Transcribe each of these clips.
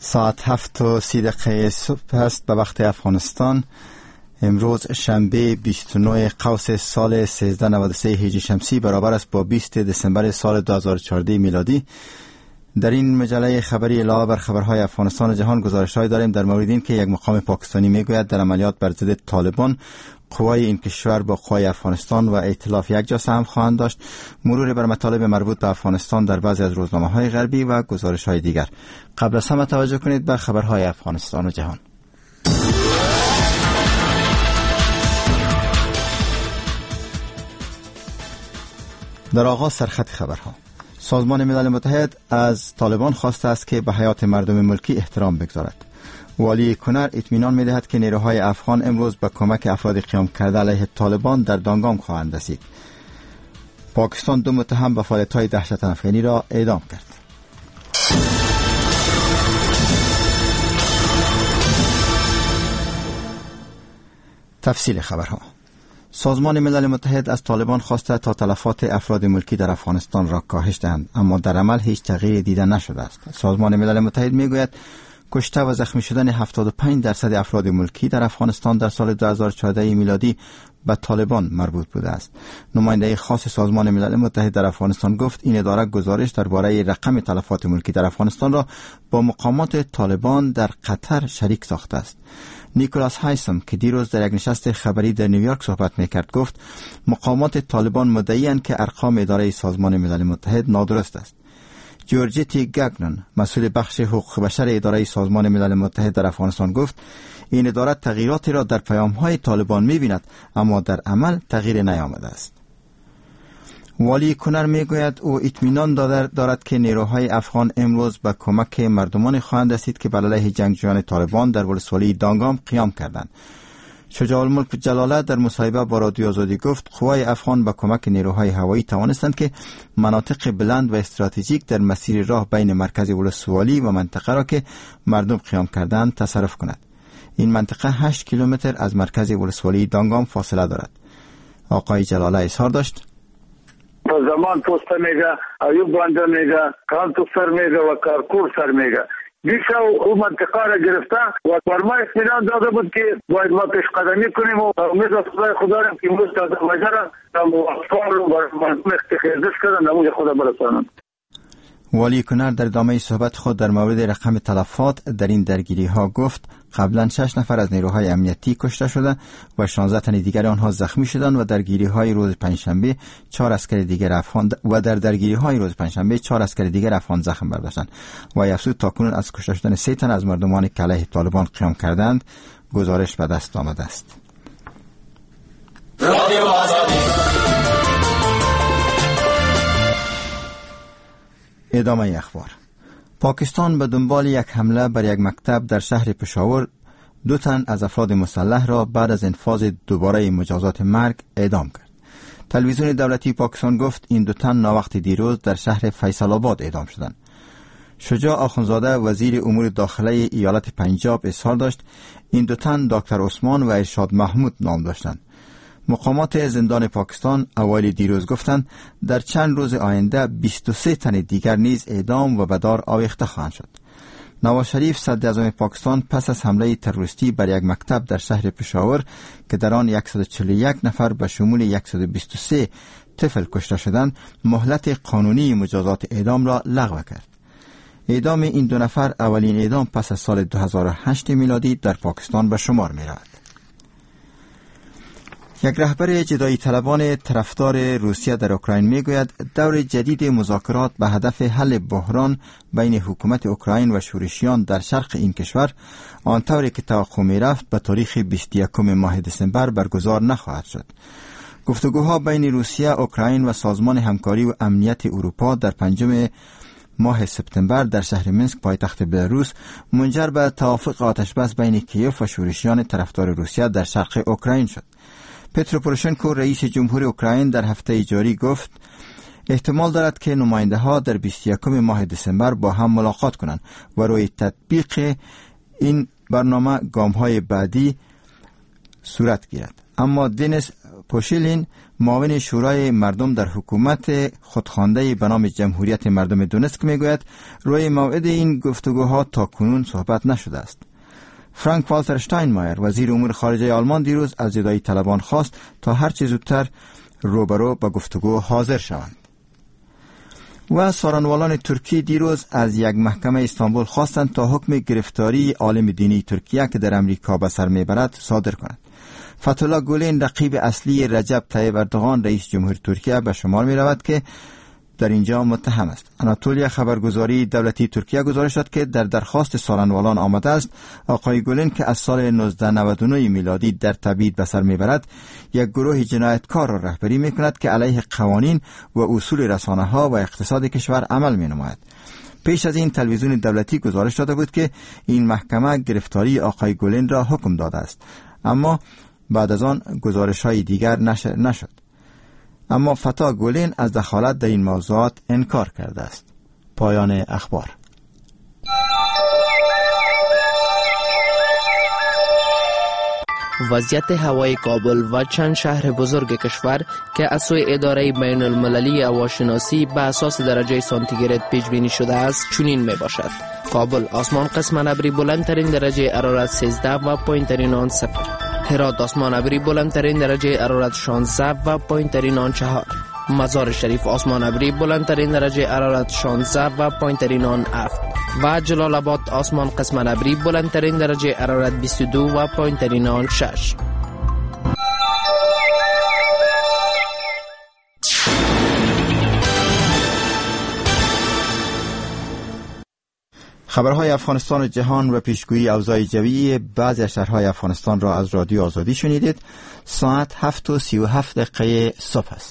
ساعت 7:30 صبح است به وقت افغانستان. امروز شنبه 29 قوس سال 1393 هجری شمسی برابر است با 20 دسامبر سال 2014 میلادی. در این مجله خبری علاوه بر خبرهای افغانستان و جهان گزارش‌هایی داریم در مورد این که یک مقام پاکستانی میگوید در عملیات بر ضد طالبان قوای این کشور با قوای افغانستان و ائتلاف یک جا سهم خواهند داشت، مرور بر مطالب مربوط به افغانستان در بعضی از روزنامه‌های غربی و گزارش‌های دیگر. قبل از همه توجه کنید به خبرهای افغانستان و جهان. در آغاز سرخط خبرها. سازمان ملل متحد از طالبان خواسته است که به حیات مردم ملکی احترام بگذارد. والی کنر اطمینان می‌دهد که نیروهای افغان امروز به کمک افراد قیام کرده علیه طالبان در دانگام خواهند رسید. پاکستان 2 متهم به فعالیت‌های دهشت افغانی را اعدام کرد. تفصیل خبرها. سازمان ملل متحد از طالبان خواسته تا تلفات افراد ملکی در افغانستان را کاهش دهند، اما در عمل هیچ تغییری دیده نشده است. سازمان ملل متحد میگوید کشته و زخمی شدن 75% افراد ملکی در افغانستان در سال 2014 میلادی به طالبان مربوط بوده است. نماینده خاص سازمان ملل متحد در افغانستان گفت این اداره گزارش درباره رقم تلفات ملکی در افغانستان را با مقامات طالبان در قطر شریک ساخته است. نیکولاس هایسم که دیروز در یک نشست خبری در نیویورک صحبت میکرد گفت مقامات طالبان مدعی‌اند که ارقام اداره سازمان ملل متحد نادرست است. جورجیتی گاگنن مسئول بخش حقوق بشر اداره سازمان ملل متحد در افغانستان گفت این اداره تغییراتی را در پیام‌های طالبان می‌بیند اما در عمل تغییر نیامده است. والی کنر میگوید او اطمینان دارد که نیروهای افغان امروز به کمک مردمان خواهند رسید که بر علیه جنگجویان طالبان در ولسوالی دانگام قیام کردند. شجاع الملک جلاله در مصاحبه با رادیو آزادی گفت قوای افغان با کمک نیروهای هوایی توانستند که مناطق بلند و استراتژیک در مسیر راه بین مرکز ولسوالی و منطقه را که مردم قیام کردند تصرف کند. این منطقه 8 کیلومتر از مرکز ولسوالی دانگام فاصله دارد. آقای جلاله اظهار داشت زمان پوسته میگه، ایوب بنده میگه، کانتو سر میگه و کارکور سر میگه. دیشب او منطقه را گرفته و بر ما اطمینان داده بود که باید ما پیش قدمی کنیم و امید از خدا را که امروز داده وجره اطفال و مردم اختخیزش کردن نموی خدا برسانند. والی کنر در ادامه صحبت خود در مورد رقم تلفات در این درگیری ها گفت قبلا 6 نفر از نیروهای امنیتی کشته شده و 16 تن دیگر آنها زخمی شدند و درگیری های روز پنجشنبه 4 عسکر دیگر افغان افغان زخم برداشتند و افزود تاکنون از کشته شدن 3 تن از مردمان که علیه طالبان قیام کردند گزارش به دست آمده است. ادامه اخبار. پاکستان به دنبال یک حمله بر یک مکتب در شهر پشاور 2 تن از افراد مسلح را بعد از انفاذ دوباره مجازات مرگ اعدام کرد. تلویزیون دولتی پاکستان گفت این 2 تن ناوقت دیروز در شهر فیصل آباد اعدام شدند. شجاع آخونزاده وزیر امور داخلی ایالت پنجاب اظهار داشت این 2 تن دکتر عثمان و ارشاد محمود نام داشتند. مقامات زندان پاکستان اوایل دیروز گفتند در چند روز آینده 23 تن دیگر نیز اعدام و به دار آویخته خواهند شد. نواز شریف صدر اعظم پاکستان پس از حمله تروریستی بر یک مکتب در شهر پشاور که در آن 141 نفر به شمول 123 طفل کشته شدند مهلت قانونی مجازات اعدام را لغو کرد. اعدام این 2 نفر اولین اعدام پس از سال 2008 میلادی در پاکستان به شمار می رود. یک رهبر جدایی طلبان طرفدار روسیه در اوکراین میگوید دور جدید مذاکرات به هدف حل بحران بین حکومت اوکراین و شورشیان در شرق این کشور آنطوری که توقع میرفت به تاریخ 21 ماه دسامبر برگزار نخواهد شد. گفتگوها بین روسیه، اوکراین و سازمان همکاری و امنیت اروپا در 5 ماه سپتامبر در شهر مینسک پایتخت بلاروس منجر به توافق آتشبس بین کیف و شورشیان طرفدار روسیه در شرق اوکراین شد. پترو پوروشنکو رئیس جمهور اوکراین در هفته جاری گفت احتمال دارد که نماینده ها در 21 ماه دسامبر با هم ملاقات کنند و روی تطبیق این برنامه گام های بعدی صورت گیرد. اما دنیس پوشیلین، معاون شورای مردم در حکومت خودخوانده به نام جمهوریت مردم دونتسک، میگوید روی موعد این گفتگوها تا کنون صحبت نشده است. فرانک والتر شتاینمایر، وزیر امور خارجه آلمان، دیروز از جدایی طلبان خواست تا هر چه زودتر روبرو به گفتگو حاضر شوند. و سارنوالان ترکی دیروز از یک محکمه استانبول خواستند تا حکم گرفتاری عالم دینی ترکیه که در امریکا به سر میبرد صادر کند. فتح‌الله گولین، رقیب اصلی رجب طیب اردوغان رئیس جمهور ترکیه به شمار می رود که در اینجا متهم است. آناتولیا خبرگزاری دولتی ترکیه گزارش داد که در درخواست سارنوالان آمده است آقای گولین که از سال 1999 میلادی در تبعید به سر میبرد، یک گروه جنایتکار را رهبری می کند که علیه قوانین و اصول رسانه ها و اقتصاد کشور عمل می نماید. پیش از این تلویزیون دولتی گزارش داده بود که این محکمه گرفتاری آقای گولین را حکم داده است، اما بعد از آن گزارش های دیگر نشر نشد. اما فتح گولین از دخالت در این موضوعات انکار کرده است. پایان اخبار. وضعیت هوای کابل و چند شهر بزرگ کشور که از سوی اداره بین المللی هواشناسی به اساس درجه سانتیگراد پیش بینی شده است چنین می باشد: کابل آسمان قسم ابری بلندترین درجه حرارت 13 و پایینترین آن 0. هرات آسمان ابری بلندترین درجه حرارت 16 و پایینترین آن 4. مزار شریف آسمان ابری بلندترین درجه حرارت 16 و پایینترین آن 7. و جلال آباد آسمان قسم ابری بلندترین درجه حرارت 22 و پایینترین آن 6. خبرهای افغانستان و جهان و پیشگویی اوضاع جویی بعضی شهرهای افغانستان را از رادیو آزادی شنیدید. ساعت 7:37 صبح است.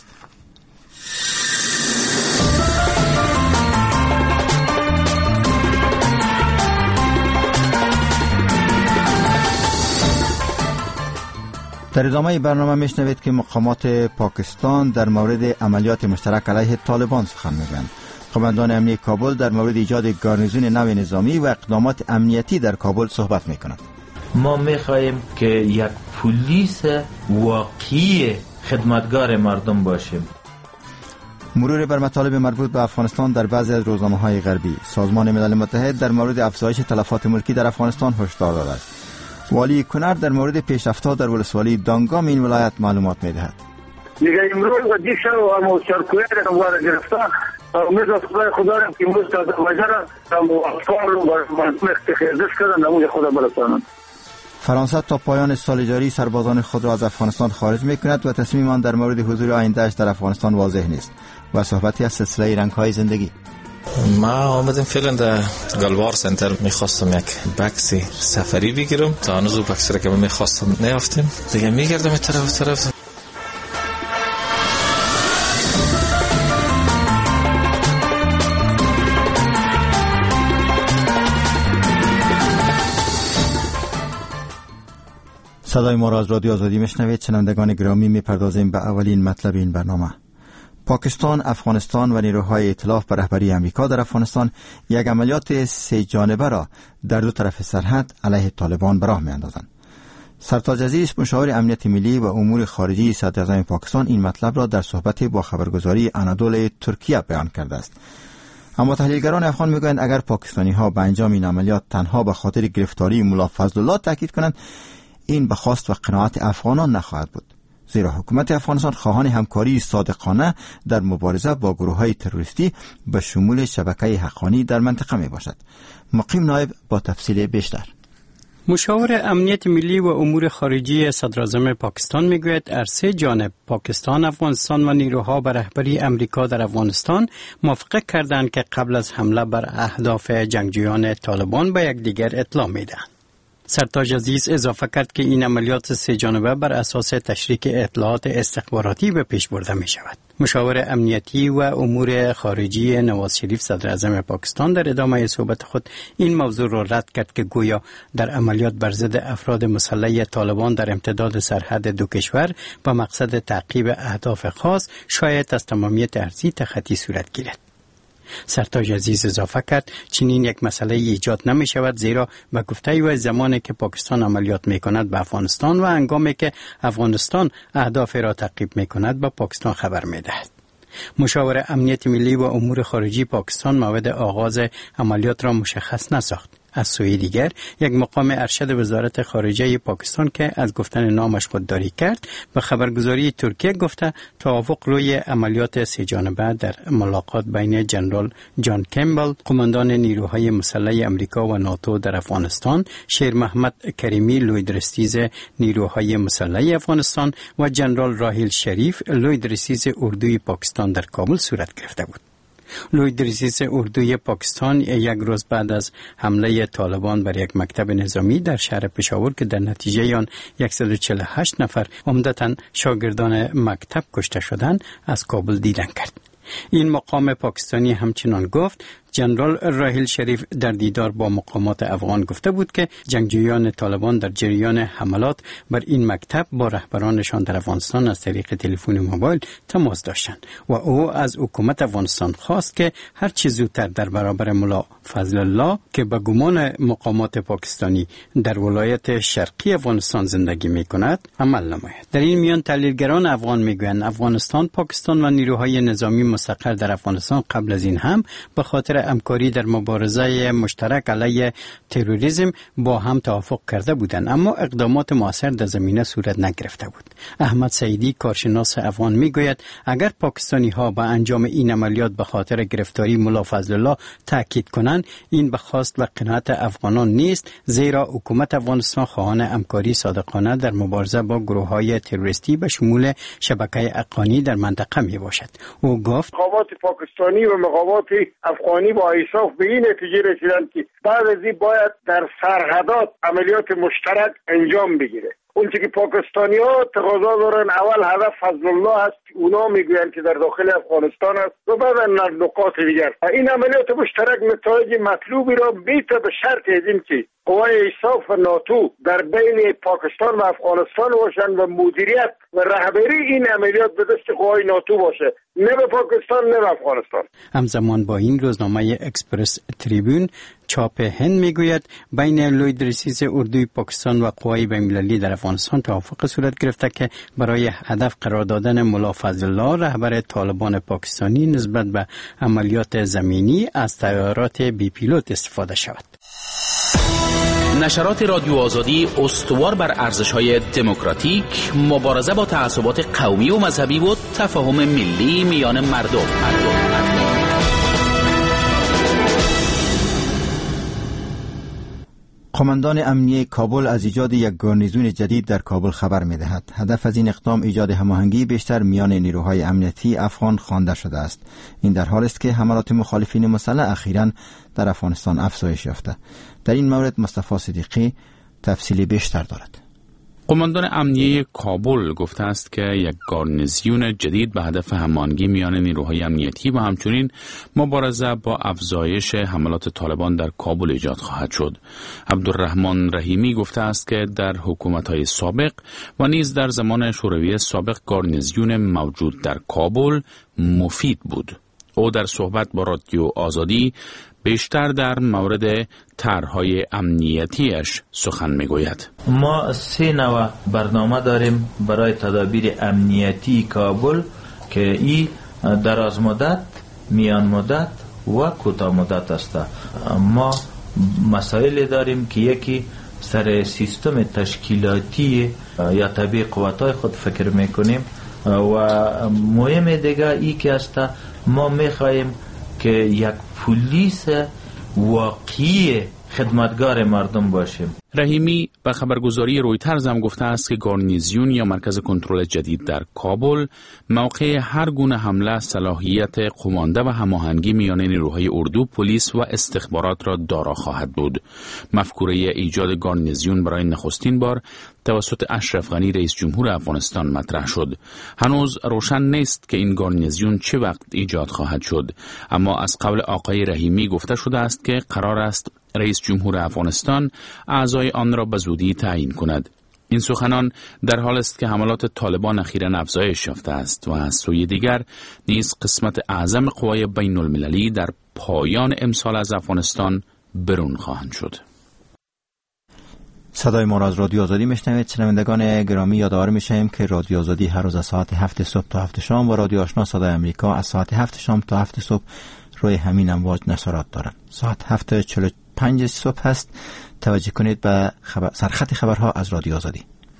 در ادامه برنامه میشنوید که مقامات پاکستان در مورد عملیات مشترک علیه طالبان سخن میگویند. قماندان امنیتی کابل در مورد ایجاد گارنیزون نو نظامی و اقدامات امنیتی در کابل صحبت میکنند. ما میخواهیم که یک پلیس واقعی خدمتگار مردم باشیم. مرور بر مطالب مربوط به افغانستان در بعضی از روزنامه‌های غربی. سازمان ملل متحد در مورد افزایش تلفات ملکی در افغانستان هشدار داده است. والی کنر در مورد پیشرفت‌ها در ولسوالی دانگام این ولایت معلومات می‌دهد. دیگه امروز و دیشب و موسرکوی را دوباره گرفتن. امید از خدا را که امروز تا وزارت اطفال و مردم اختخیردش کردن نموز خدا برسانند. فرانسه تا پایان سال جاری سربازان خود را از افغانستان خارج می‌کند و تصمیم آن در مورد حضور آینده‌اش در افغانستان واضح نیست. و صحبتی از سلسله رنگ‌های زندگی. ما آمدم فعلا در گلوار سنتر میخواستم یک بکسی سفری بگیرم، تا هنوز بکسی را که من میخواستم نیافتیم، دیگه میگردم این طرف. صدای ما را از رادیو آزادی میشنوید. شنوندگان گرامی، میپردازیم به اولین مطلب این برنامه. پاکستان، افغانستان و نیروهای ائتلاف به رهبری امریکا در افغانستان یک عملیات 3 جانبه را در دو طرف سرحد علیه طالبان به راه می‌اندازند. سرتاج عزیز، مشاور امنیت ملی و امور خارجی صدر اعظم پاکستان، این مطلب را در صحبت با خبرگزاری آنادول ترکیه بیان کرده است. اما تحلیلگران افغان میگویند اگر پاکستانی‌ها به انجام این عملیات تنها به خاطر گرفتاری ملا فضل الله تاکید کنند، این به خواست و قناعت افغانان نخواهد بود، زیرا حکومت افغانستان خواهان همکاری صادقانه در مبارزه با گروه‌های تروریستی به شمول شبکه حقانی در منطقه می باشد. مقیم نایب با تفصیل بیشتر. مشاور امنیت ملی و امور خارجی صدر اعظم پاکستان میگوید از 3 جانب پاکستان، افغانستان و نیروها به رهبری امریکا در افغانستان موافقت کردند که قبل از حمله بر اهداف جنگجویان طالبان به یکدیگر اطلاع میدهند. سرتاج عزیز اضافه کرد که این عملیات 3 جانبه بر اساس تشریک اطلاعات استخباراتی به پیش برده می شود. مشاور امنیتی و امور خارجی نواز شریف صدر اعظم پاکستان در ادامه صحبت خود این موضوع را رد کرد که گویا در عملیات بر ضد افراد مسلح طالبان در امتداد سرحد دو کشور با مقصد تعقیب اهداف خاص شاید از تمامیت ارضی تخطی صورت گیرد. سرتاج عزیز اضافه کرد چنین یک مسئله ایجاد نمی شود، زیرا به گفته او زمانی که پاکستان عملیات می کند به افغانستان و هنگامی که افغانستان اهداف را تعقیب می کند به پاکستان خبر می دهد. مشاور امنیت ملی و امور خارجی پاکستان موعد آغاز عملیات را مشخص نساخت. از سوی دیگر یک مقام ارشد وزارت خارجه پاکستان که از گفتن نامش خودداری کرد به خبرگزاری ترکیه گفته توافق روی عملیات سه جانبه در ملاقات بین جنرال جان کمبل قماندان نیروهای مسلح امریکا و ناتو در افغانستان، شیر محمد کریمی لوی درستیز نیروهای مسلح افغانستان و جنرال راحیل شریف لوی درستیز اردوی پاکستان در کابل صورت گرفته بود. لوی درستیز اردوی پاکستان یک روز بعد از حمله طالبان بر یک مکتب نظامی در شهر پشاور که در نتیجه آن 148 نفر عمدتاً شاگردان مکتب کشته شدند از کابل دیدن کرد. این مقام پاکستانی همچنان گفت جنرال راحیل شریف در دیدار با مقامات افغان گفته بود که جنگجویان طالبان در جریان حملات بر این مکتب با رهبرانشان در افغانستان از طریق تلفن موبایل تماس داشتند و او از حکومت افغانستان خواست که هر چه زودتر در برابر ملا فضل الله که به گمان مقامات پاکستانی در ولایت شرقی افغانستان زندگی می کند عمل نماید. در این میان تحلیلگران افغان میگویند افغانستان، پاکستان و نیروهای نظامی مستقر در افغانستان قبل از این هم به خاطر همکاری در مبارزه مشترک علیه تروریسم با هم توافق کرده بودند، اما اقدامات مؤثر در زمینه صورت نگرفته بود. احمد سعیدی کارشناس افغان میگوید اگر پاکستانی ها به انجام این عملیات به خاطر گرفتاری ملا فضل الله تاکید کنند، این به خواست و قناعت افغانان نیست، زیرا حکومت افغانستان خواهان همکاری صادقانه در مبارزه با گروه‌های تروریستی به شمول شبکه افغانی در منطقه می باشد. او گفت مقامات پاکستانی و مقامات افغانی با ایصاف به این نتیجه رسیدند که بعد از این باید در سرحدات عملیات مشترک انجام بگیره. اون که پاکستانی ها تقاضا دارن اول هدف فضل الله است، اونا میگویند که در داخل افغانستان است و بعد در نقاط دیگر. این عملیات مشترک نتایج مطلوبی را میته به شرط از این که قوای ایصاف و ناتو در بین پاکستان و افغانستان باشند و مدیریت و رهبری این عملیات به دست قوای ناتو باشه، نه به پاکستان نه به افغانستان. همزمان با این روزنامه اکسپرس تریبون چاپ هند میگوید بین لوی درستیز اردوی پاکستان و قوای بین‌المللی در افغانستان توافق صورت گرفته که برای هدف قرار دادن ملا فضل الله رهبر طالبان پاکستانی نسبت به عملیات زمینی از طیارات بی پیلوت استفاده شود. نشرات رادیو آزادی استوار بر ارزش‌های دموکراتیک، مبارزه با تعصبات قومی و مذهبی و تفاهم ملی میان مردم. قماندان امنیه کابل از ایجاد یک گارنیزون جدید در کابل خبر می‌دهد. هدف از این اقدام ایجاد هماهنگی بیشتر میان نیروهای امنیتی افغان خوانده شده است. این در حالی است که حملات مخالفین مسلح اخیراً در افغانستان افزایش یافته. در این مورد مصطفی صدیقی تفصیلی بیشتر دارد. قماندان امنیه کابل گفته است که یک گارنیزیون جدید به هدف هماهنگی میان نیروهای امنیتی و همچنین مبارزه با افزایش حملات طالبان در کابل ایجاد خواهد شد. عبدالرحمن رحیمی گفته است که در حکومت‌های سابق و نیز در زمان شوروی سابق گارنیزیون موجود در کابل مفید بود. او در صحبت با رادیو آزادی بیشتر در مورد طرح‌های امنیتیش سخن می‌گوید. ما 3 نوع برنامه داریم برای تدابیر امنیتی کابل که این دراز مدت، میان مدت و کوتاه مدت است. ما مسائل داریم که یکی سر سیستم تشکیلاتی یا طبیعی قوت‌های خود فکر می‌کنیم و مهم دیگه ای که است ما می‌خوایم که یک پلیس واقعی خدمتگار مردم باشیم. رحیمی به خبرگزاری رویترز هم گفته است که گارنیزیون یا مرکز کنترل جدید در کابل موقع هر گونه حمله صلاحیت قمانده و هماهنگی میان نیروهای اردو، پلیس و استخبارات را دارا خواهد بود. مفکوره ایجاد گارنیزیون برای نخستین بار توسط اشرف غنی رئیس جمهور افغانستان مطرح شد. هنوز روشن نیست که این گارنیزیون چه وقت ایجاد خواهد شد، اما از قبل آقای رحیمی گفته شده است که قرار است رئیس جمهور افغانستان اعضای آن را به زودی تعیین کند. این سخنان در حال است که حملات طالبان اخیراً افزایش یافته است و از سوی دیگر نیز قسمت اعظم قوای بین المللی در پایان امسال از افغانستان برون خواهند شد. صدای ما را از رادیو آزادی میشنوید. شنوندگان گرامی، یادآور میشیم که رادیو آزادی هر روز از ساعت 7 صبح تا 7 شام و رادیو آشنا صدای امریکا از ساعت 7 شام تا 7 صبح روی همین امواج نشرات دارند. ساعت 7:45 صبح است. توجه کنید به سرخط خبرها از رادیو آزادی.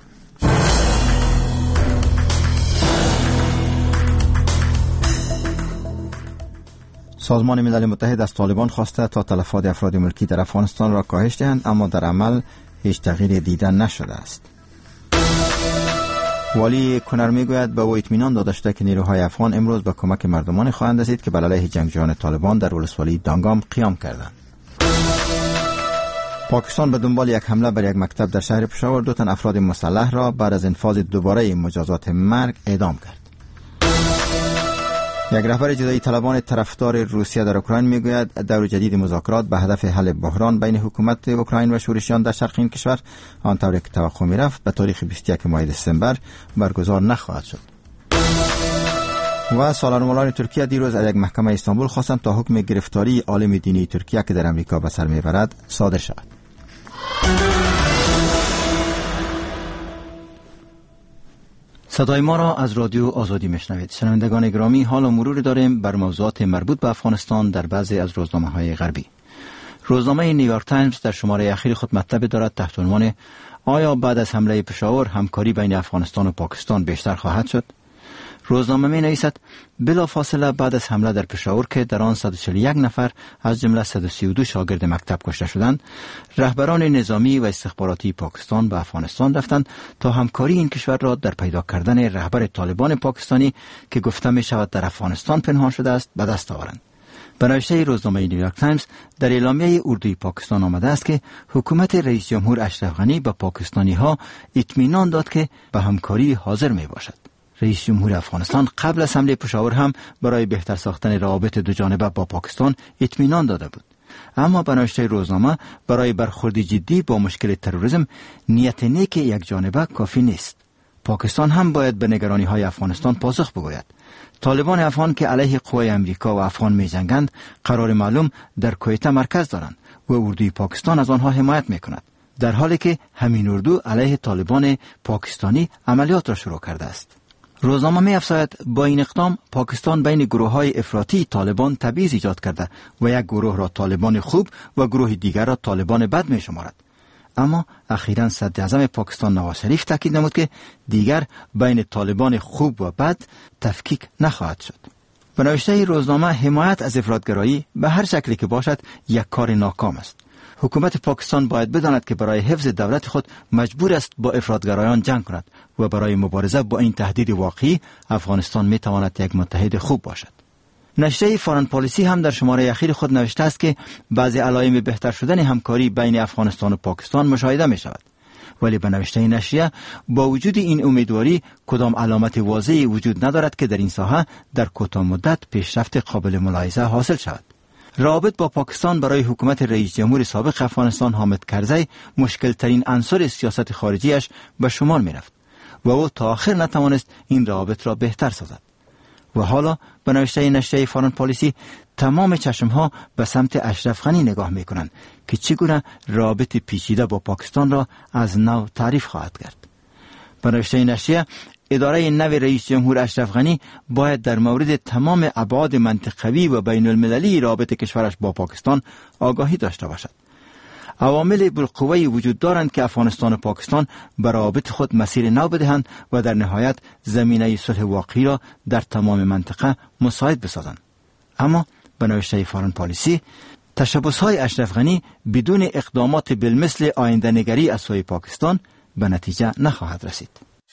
سازمان ملل متحد از طالبان خواسته تا تلفات افراد ملکی در افغانستان را کاهش دهند، اما در عمل هیچ تغییری دیده نشده است. والی کنر میگوید به او اطمینان داده شده که نیروهای افغان امروز به کمک مردمان خواهند رسید که بر علیه جنگجویان طالبان در ولسوالی دانگام قیام کردند. پاکستان به دنبال یک حمله بر یک مکتب در شهر پشاور 2 تن افراد مسلح را بعد از انفاذ دوباره مجازات مرگ اعدام کرد. یک رهبر جدایی طلبان طرفدار روسیه در اوکراین میگوید دور جدید مذاکرات به هدف حل بحران بین حکومت اوکراین و شورشیان در شرق این کشور آنطوری که توقع میرفت به تاریخ 21 ماه دسامبر برگزار نخواهد شد. و سالارمولان ترکیه دیروز از یک محکمه استانبول خواستند تا حکم گرفتاری عالم دینی ترکیه که در امریکا به سر میبرد صادر شود. صدای ما را از رادیو آزادی میشنوید. شنوندگان گرامی، حال و مرور داریم بر موضوعات مربوط به افغانستان در بعضی از روزنامه‌های غربی. روزنامه نیویورک تایمز در شماره اخیر خود مطلب دارد تحت عنوان آیا بعد از حمله پشاور همکاری بین افغانستان و پاکستان بیشتر خواهد شد؟ روزنامه می نویسد بلافاصله بعد از حمله در پشاور که در آن 141 نفر از جمله 132 شاگرد مکتب کشته شدند، رهبران نظامی و استخباراتی پاکستان به افغانستان رفتند تا همکاری این کشور را در پیدا کردن رهبر طالبان پاکستانی که گفته می شود در افغانستان پنهان شده است به دست آورند. به نوشته روزنامه نیویورک تایمز در اعلامیه اردوی پاکستان آمده است که حکومت رئیس جمهور اشرف غنی به پاکستانی ها اطمینان داد که به همکاری حاضر می باشد. رئیس جمهور افغانستان قبل از حمله پشاور هم برای بهتر ساختن روابط دو جانبه با پاکستان اطمینان داده بود. اما به نوشته روزنامه برای برخورد جدی با مشکل تروریسم نیت نیک یک جانبه کافی نیست. پاکستان هم باید به نگرانی های افغانستان پاسخ بگوید. طالبان افغان که علیه قوای امریکا و افغان می جنگند قرار معلوم در کویته مرکز دارند و اردوی پاکستان از آنها حمایت می کند، در حالی که همین اردو علیه طالبان پاکستانی عملیات را شروع کرده است. روزنامه می افزاید با این اقدام پاکستان بین گروه‌های افراطی طالبان تبعیض ایجاد کرده و یک گروه را طالبان خوب و گروه دیگر را طالبان بد می شمارد. اما اخیراً صدر اعظم پاکستان نواز شریف تاکید نمود که دیگر بین طالبان خوب و بد تفکیک نخواهد شد. به نوشته روزنامه حمایت از افراطگرایی به هر شکلی که باشد یک کار ناکام است. حکومت پاکستان باید بداند که برای حفظ دولت خود مجبور است با افراطگرایان جنگ کند و برای مبارزه با این تهدید واقعی افغانستان می تواند یک متحد خوب باشد. نشریه فارن پالیسی هم در شماره اخیر خود نوشته است که بعضی علائم بهتر شدن همکاری بین افغانستان و پاکستان مشاهده می شود. ولی به نوشته نشریه با وجود این امیدواری کدام علامت واضحی وجود ندارد که در این ساحه در کوتاه مدت پیشرفت قابل ملاحظه حاصل شود. روابط با پاکستان برای حکومت رئیس جمهور سابق افغانستان حامد کرزی مشکل ترین عنصر سیاست خارجیش به شمار می رفت و او تا آخر نتوانست این روابط را بهتر سازد. و حالا به نوشته نشریه فارن پالیسی تمام چشمها به سمت اشرف غنی نگاه می کنند که چگونه رابط پیچیده با پاکستان را از نو تعریف خواهد کرد. به نوشته نشریه اداره نو رئیس جمهور اشرف غنی باید در مورد تمام ابعاد منطقوی و بین المللی رابط کشورش با پاکستان آگاهی داشته باشد. عوامل بالقوه وجود دارند که افغانستان و پاکستان به روابط خود مسیر نو بدهند و در نهایت زمینه صلح واقعی را در تمام منطقه مساعد بسازند. اما به نوشته فارن پالیسی تشبث‌های اشرف غنی بدون اقدامات بالمثل آینده نگری از سوی پاکستان به نتیجه نخواهد رسید.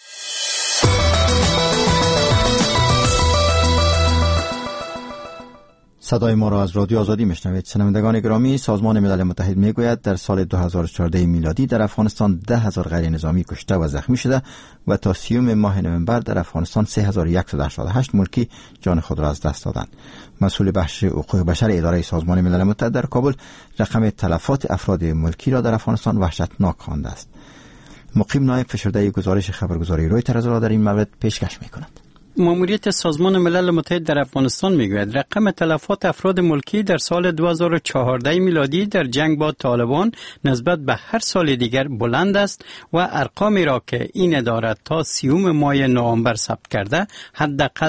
صدای ما را از رادیو آزادی میشنوید. شنوندگان گرامی، سازمان ملل متحد میگوید در سال 2014 میلادی در افغانستان 10,000 غیر نظامی کشته و زخمی شده و تا 30 ماه نوامبر در افغانستان 3188 ملکی جان خود را از دست دادند. مسئول بخش حقوق بشر اداره سازمان ملل متحد در کابل رقم تلفات افراد ملکی را در افغانستان وحشتناک خوانده است. مقیم نایب فشرده گزارش خبرگزاری رویترز را در این مورد پیشکش می‌کند. ماموریت سازمان ملل متحد در افغانستان میگوید رقم تلفات افراد ملکی در سال 2014 میلادی در جنگ با طالبان نسبت به هر سال دیگر بلند است و ارقامی را که این اداره تا 30 ماه نوامبر ثبت کرده حداقل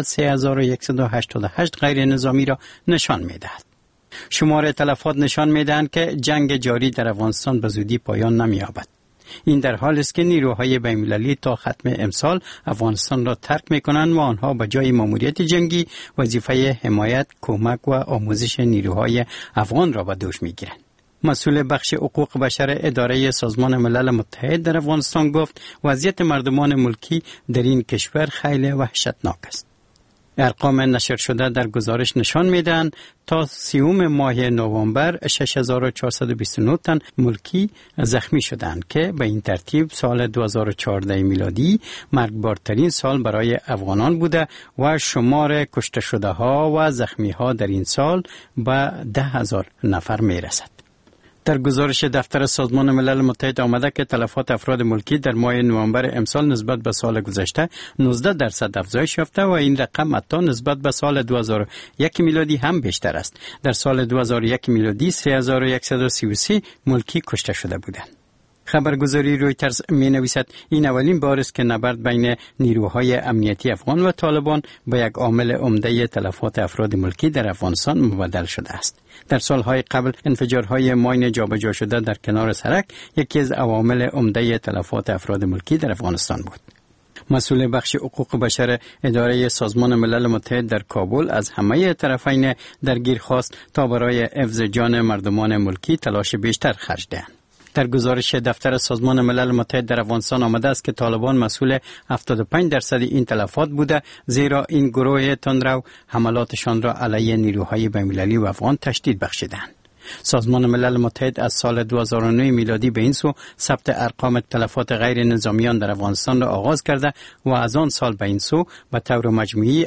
3188 غیر نظامی را نشان میدهد. شمار تلفات نشان میدهند که جنگ جاری در افغانستان به زودی پایان نمی‌یابد. این در حالی است که نیروهای بین‌المللی تا ختم امسال افغانستان را ترک می‌کنند و آنها به جای ماموریت جنگی وظیفه حمایت، کمک و آموزش نیروهای افغان را به دوش می‌گیرند. مسئول بخش حقوق بشر اداره سازمان ملل متحد در افغانستان گفت وضعیت مردمان ملکی در این کشور خیلی وحشتناک است. ارقام نشر شده در گزارش نشان میدهند تا 30 ماه نوامبر 6429 تن ملکی زخمی شدند که به این ترتیب سال 2014 میلادی مرگبارترین سال برای افغانان بوده و شمار کشته شده ها و زخمی ها در این سال به 10,000 نفر میرسد. در گزارش دفتر سازمان ملل متحد آمده که تلفات افراد ملکی در ماه نوامبر امسال نسبت به سال گذشته 19% افزایش یافته و این رقم حتی نسبت به سال 2001 میلادی هم بیشتر است. در سال 2001 میلادی 3133 ملکی کشته شده بودند. خبرگزاری رویترز می نویسد این اولین بار است که نبرد بین نیروهای امنیتی افغان و طالبان به یک عامل عمده تلفات افراد ملکی در افغانستان مبدل شده است. در سالهای قبل انفجارهای ماین جابجا شده در کنار سرک یکی از عوامل عمده تلفات افراد ملکی در افغانستان بود. مسئول بخش حقوق بشر اداره سازمان ملل متحد در کابل از همه طرفین درگیر خواست تا برای حفظ جان مردمان ملکی تلاش بیشتر خرج دهند. در گزارش دفتر سازمان ملل متحد در افغانستان آمده است که طالبان مسئول 75% این تلفات بوده، زیرا این گروه تندرو حملاتشان را علیه نیروهای بین‌المللی و افغان تشدید بخشیدند. سازمان ملل متحد از سال 2009 میلادی به این سو ثبت ارقام تلفات غیر نظامیان در افغانستان را آغاز کرده و از آن سال به این سو به طور مجموعی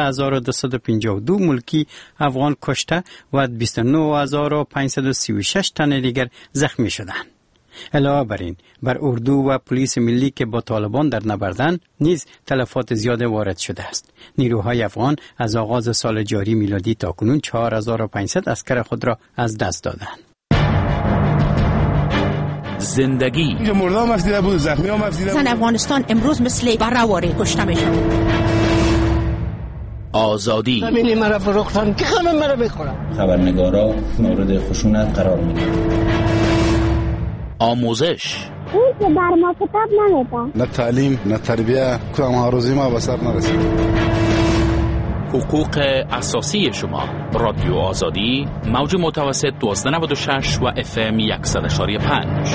17252 ملکی افغان کشته و 29536 تن دیگر زخمی شدند. علاوه بر این بر اردو و پلیس ملی که با طالبان در نبردند نیز تلفات زیاد وارد شده است. نیروهای افغان از آغاز سال جاری میلادی تا کنون 4500 عسکر خود را از دست دادند. زندگی مردم مفدیده بود، زخمی ها مفدیده بود. زن افغانستان امروز مثل برهواری کشته میشن. آزادی زمینی مرا فروختن که همه مرا بخورن. خبرنگارا مورد خشونت قرار میگیرن. آموزش اون که بر ما کتاب نمیده. نه تعلیم نه تربیه، کدام آرزوی ما به سر نرسید. حقوق اساسی شما. رادیو آزادی موج متوسط 1296 و FM 100.5.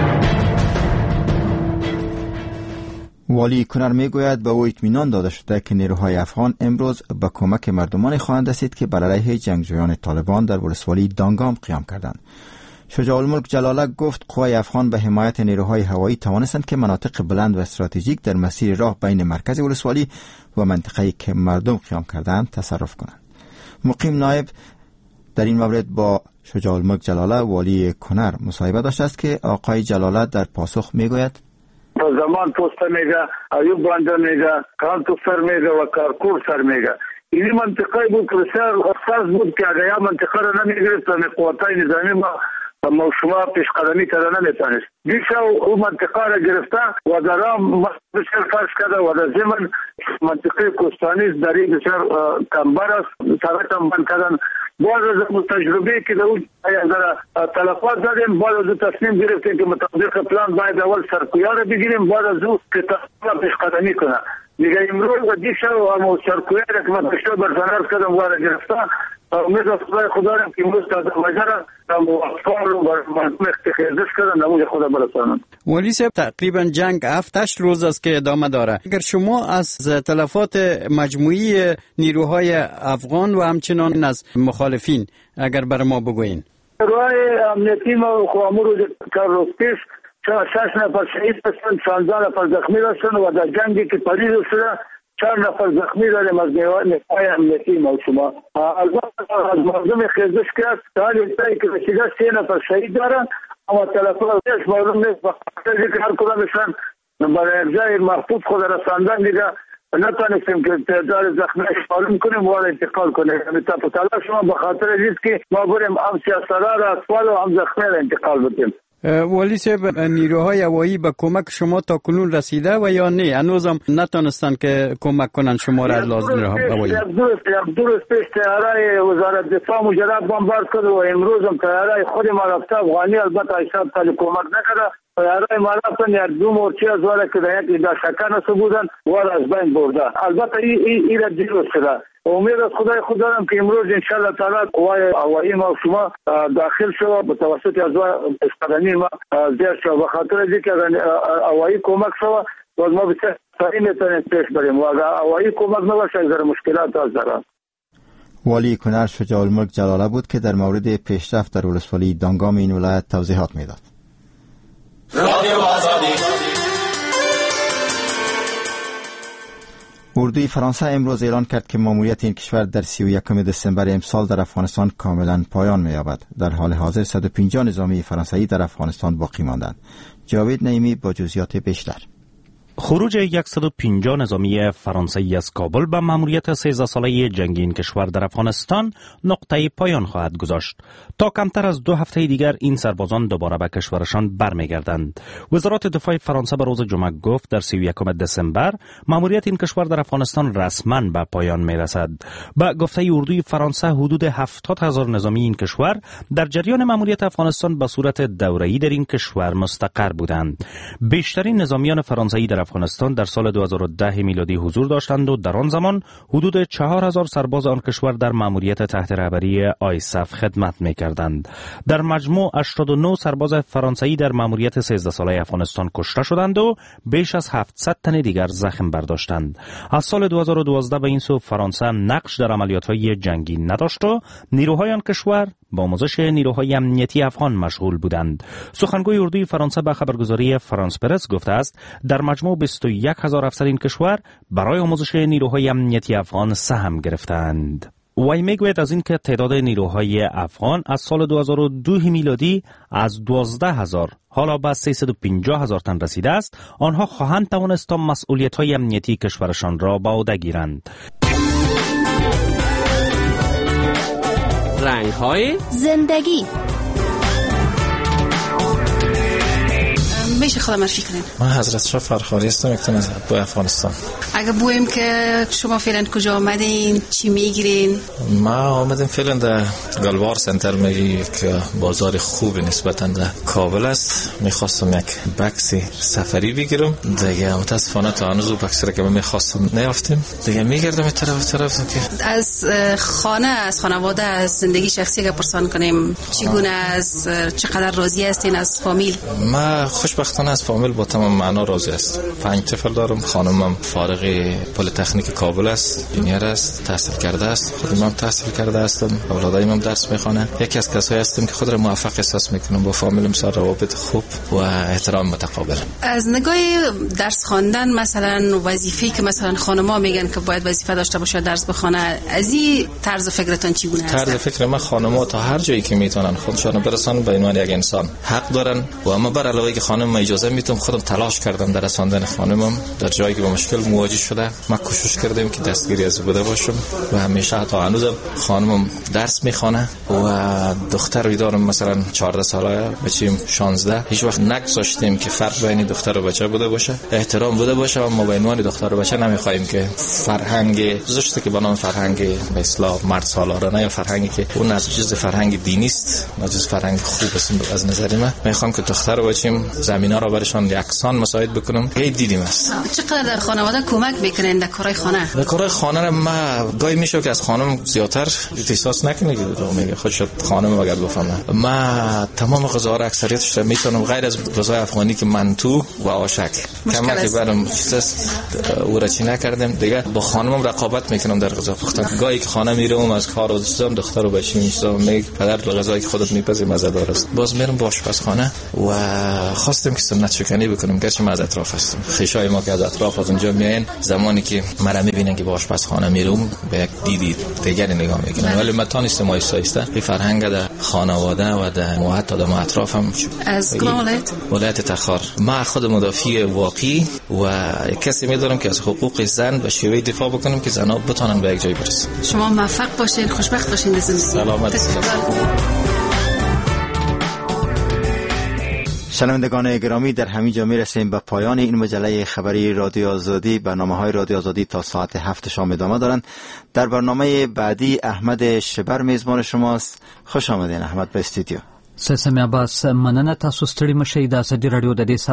والی کنر میگوید به او اطمینان داده شده که نیروهای افغان امروز به کمک مردمان خواهند رسید که بر علیه جنگجویان طالبان در ولسوالی دانگام قیام کردند. شجاع الملک جلاله گفت قوای افغان به حمایت نیروهای هوایی توانستند که مناطق بلند و استراتژیک در مسیر راه بین مرکز ولسوالی و منطقه‌ای که مردم قیام کردند تصرف کنند. مقیم نایب در این مورد با شجاع الملک جلاله والی کنر مصاحبه داشته است که آقای جلاله در پاسخ میگوید زمان پوسته میگه، ایوب بندر میگه، کانتو سر میگه و کارکور سر میگه. این منطقه بود که بسیار حساس بود که اگر یا منطقه را نمیگرفت و قوتای نظامی ما شما پیش قدمی کردن نمیتونست. دیشا او منطقه را گرفته و در آن بسیار فرش کرده و در زمین منطقه کوستانی در این بسیار کمبر است. سرک هم بند کردن. باز از تجربه که در اون تلفات دادیم، باز از تصمیم گرفتیم که مطابق پلان باید اول سرکویا را بگیریم، باز از او که تصمیم پیش قدمی کنه. دیگه امروز و دیشا و همون سرکویا را که من پشتا برفنرز کردم وارد گرفته امید از خدا را که امروز تازه مجرد افکار و مختخیزش کردن نموی خدا برسانن. ولی صاحب تقریبا جنگ 7-8 روز است که ادامه داره. اگر شما از تلفات مجموعی نیروهای افغان و همچنان از مخالفین اگر بر ما بگوین. نیروهای امنیتی ما خوامور روز روز پیش 6 نفر شهید هستند، 16 نفر زخمی هستند و در جنگی که پدید شده 4 نفر زخمی داریم از نیروهای امنیتی ما شما. البته از مردم خیزش کرد تا حالی که رسیده 3 نفر شهید دارن اما تلفظش معلوم نیست، بخاطر اینکه هر کدامشان برای جای محفوظ خود رساندن دیگه نتونستیم که تعداد زخمیش معلوم کنیم و انتقال کنیم. تا تلاش ما بخاطر اینه که ما بریم هم سیاستدار اطفال و هم زخمی را انتقال بدیم. والی صاحب، نیروهای هوایی به کمک شما تا کنون رسیده و یا نه؟ هنوزم نتونستن که کمک کنن شما را از لازم هوایی؟ درست پیش طیاره وزارت دفاع مجرد بمبارد کرد و امروز هم طیاره خود ما رفته افغانی، البته حساب تالی کمک نکرده. طیاره ما رفتن یا دو مورچه از واره که در یک شکر نسو بودن واره از بین برده. البته این را دیروز شده. امید از خدای دارم که امروز انشالله تعالی قوای هوایی ما شما داخل شد به توسط از اسپرانی ما زیر شد. بخاطر اینکه هوایی کمک شد باز ما بسیار سریع میتونیم پیش بریم و اگر هوایی کمک نباشه در مشکلات از دارم. والی کنر شجاع الملک جلاله بود که در مورد پیشرفت در ولسوالی دانگام این ولایت توضیحات میداد. اردوی فرانسه امروز اعلان کرد که ماموریت این کشور در 31 دسامبر امسال در افغانستان کاملا پایان می‌یابد. در حال حاضر 150 نظامی فرانسوی در افغانستان باقی ماندند. جاوید نعیمی با جزئیات بیشتر. خروج 150 نظامی فرانسوی از کابل به ماموریت 13 ساله جنگ این کشور در افغانستان نقطه پایان خواهد گذاشت. تا کمتر از 2 هفته دیگر این سربازان دوباره به کشورشان برمیگردند. وزارت دفاع فرانسه به روز جمعه گفت در 31 دسامبر ماموریت این کشور در افغانستان رسما به پایان میرسد. با گفته اردوی فرانسه حدود 70,000 نظامی این کشور در جریان ماموریت افغانستان به صورت دوره‌ای در این کشور مستقر بودند. بیشترین نظامیان فرانسوی در افغانستان در سال 2010 میلادی حضور داشتند و در آن زمان حدود 4000 سرباز آن کشور در ماموریت تحت رهبری آیساف خدمت می‌کردند. در مجموع 89 سرباز فرانسوی در ماموریت 13 ساله افغانستان کشته شدند و بیش از 700 تن دیگر زخم برداشتند. از سال 2012 به این سو فرانسه نقش در عملیات‌های جنگی نداشت و نیروهای آن کشور با آموزش نیروهای امنیتی افغان مشغول بودند. سخنگوی اردوی فرانسه به خبرگزاری فرانس پرس گفته است در مجموع 21,000 افسر این کشور برای آموزش نیروهای امنیتی افغان سهم گرفتند. وی میگوید از این که تعداد نیروهای افغان از سال 2002 میلادی از 12,000 حالا به 350,000 تن رسیده است، آنها خواهند توانست تا مسئولیت‌های امنیتی کشورشان را به عهده گیرند. رنگ‌های زندگی. میشه خودم معرفی کنین؟ من حضرت شاه فرخاری هستم، یک از با افغانستان. اگه بویم که شما فعلا کجا آمدین، چی میگیرین؟ ما آمدیم فعلا در گلوار سنتر میگی که بازار خوب نسبتا در کابل است. میخواستم یک بکسی سفری بگیرم دیگه، متاسفانه تا هنوز بکسی را که میخواستم نیافتیم دیگه. میگردم طرف که از خانه، از خانواده، از زندگی شخصی که پرسان کنیم چگونه است، چقدر راضی هستین از فامیل؟ ما خوشبختانه از فامیل با تمام معنا راضی است. 5 طفل دارم. خانمم فارغ پلی‌تکنیک کابل است، انجینیر است، تحصیل کرده است. خودم هم تحصیل کرده هستم. اولادایم هم درس میخوانند. یکی از کسایی هستم که خود را موفق احساس میکنم. با فامیلم سر روابط خوب و احترام متقابل. از نگاه درس خواندن، مثلا وظیفه‌ای که مثلا خانم‌ها میگن که باید وظیفه داشته باشه درس بخونه، از این طرز فکرتون چگونه است؟ طرز فکر من خانم‌ها تا هر جایی که میتونن خودشون برسونن به عنوان یک انسان حق دارن و اما بر علاوه که خانم اجازه میتونم خودم تلاش کردم در رساندن خانمم در جایی که با مشکل مواجه شده. ما کوشش کردیم که دستگیری از بوده باشم و همیشه تا هنوزم خانمم درس میخوانه و دختری دارم مثلا 14 ساله، بچیم 16. هیچ وقت نگذاشتیم که فرق بین دختر و بچه بوده باشه، احترام بوده باشه. اما به عنوان دختر و بچه نمیخوایم که فرهنگ گذاشته که به نام فرهنگ به اصطلاح مرد سالارانه یا فرهنگی که اون از جز فرهنگ دینی است، از جز فرهنگ خوب است. از نظر من میخوام که دختر و بچیم زمینا را برشان یکسان مساعد بکنم. هی دیدیم است. چقدر در خانواده کمک میکنین در کارهای خانه؟ در کارهای خانه ما گاهی میشه که از خانم زیادتر احساس نکنه که میگه خود شد خانم اگر بفهمه. ما تمام غذاها را اکثریتش را میتونم غیر از غذای افغانی که منتو و آشک کما که برام چیزاست او را چی نکردم دیگه. با خانمم رقابت میکنم در غذا پختن. گاهی که خانه میرم از کار و چیزام دختر و بچه میشم میگه پدر غذایی که خودت میپزی مزه دار است. باز میرم با آشپزخانه و خواستم که سنت شکنی بکنیم، گرچه ما از اطراف هستیم. خیشای ما که از اطراف از اونجا میاین، زمانی که مرا میبینن که به آشپزخانه میرم به یک دیدی دیگری نگاه میکنن، ولی من تانستم آیسته به فرهنگ در خانواده و در محیط در اطرافم. از ولایت تخار. ما خود مدافع واقعی و کسی میدارم که از حقوق زن و شیوه دفاع بکنیم که زنها بتونن به یک جای برسن. شما موفق باشین، خوشبخت باشین. سلامت. شنوندگان گرامی، در همین جا میرسیم به پایان این مجله خبری رادیو آزادی. برنامه‌های رادیو آزادی تا ساعت 7 شام ادامه دارند. در برنامه بعدی احمد شبر میزبان شماست. خوش آمدین احمد به استودیو. سسمی عباس، مننه. تاسو ستړي مشئ. د ازادي رادیو د دې